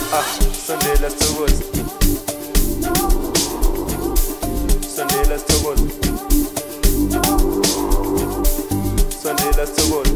Sondela sithokoze. Sondela sithokoze. Sondela sithokoze.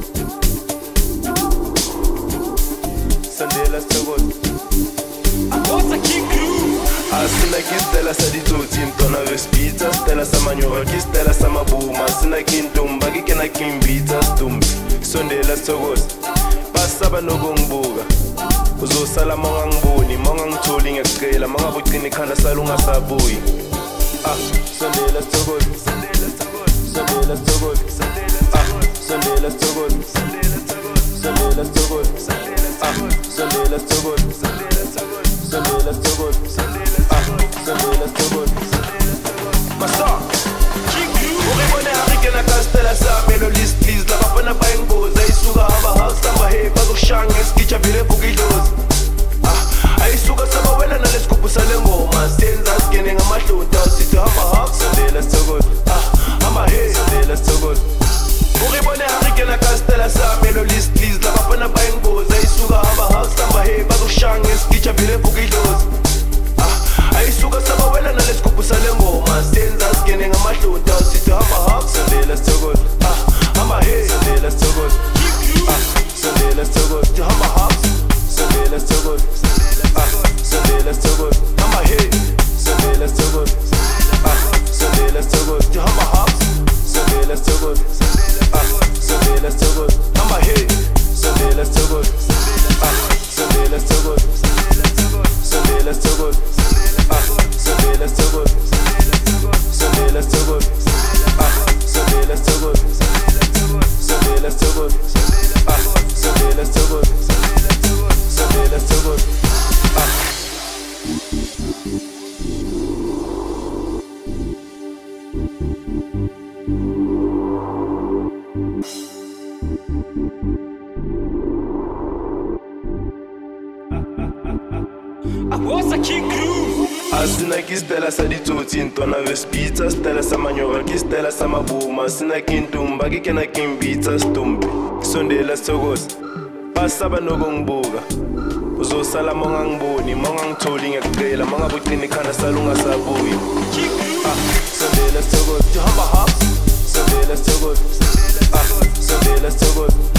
Sondela sithokoze. Akosa King Crew. Asina ke stela sa ditsotsi ntona respita stela sa manyora ke stela sa mabuma sina kintumba ke kena kimbitsa stumbi sondela sithokoze basaba nokungibuka uzosala mongangiboni mongangitholi ngiyacela mangabucina ikhanda salunga sabuyi sondela sithokoze sondela sithokoze sondela sithokoze sondela sithokoze sondela sithokoze sondela sithokoze sondela sithokoze sondela sithokoze Sondela sithokoze. Masa Ukibone harikena kastela samelo list please la bafana bayingozi ayisuka hamba house samba hey bazokushanga esikicha vile bukidlozi ayisuka saba wena nalesigubhu sale ngoma senza sigene ngamahlonta sithi hamba house sondela sithokoze hamba hey sondela sithokoze Ukibone harikena kastela samelo list please la bafana bayingozi ayisuka hamba house samba hey bazokushanga esikicha vile bukidlozi ayisuka saba wena nalesigubhu sale ngoma senza sigene ngamahlonta sithi hamba hamba sondela sithokoze hamba hey sondela sithokoze sondela sithokoze sithi hamba hamba sondela sithokoze sondela sithokoze hamba hey sondela sithokoze sondela sithokoze sithi hamba hamba sondela sithokoze sondela sithokoze hamba hey sondela sithokoze sondela sithokoze sondela sithokoze Sondela sithokoze. Sondela sithokoze. Sondela sithokoze. Sondela sithokoze. Sondela sithokoze. Sondela sithokoze. Akosa King Crew. Asina ke stela sa ditsotsi ntona respita stela sa manyora ke stela sa mabuma sina kintumba ke kena kimbitsa stumbi sondela sithokoze basaba nokungibuka uzosala mongangiboni mongangitholi ngiyacela mangabucina ikhanda salunga sabuyi sondela sithokoze hamba hamba sondela sithokoze sondela sithokoze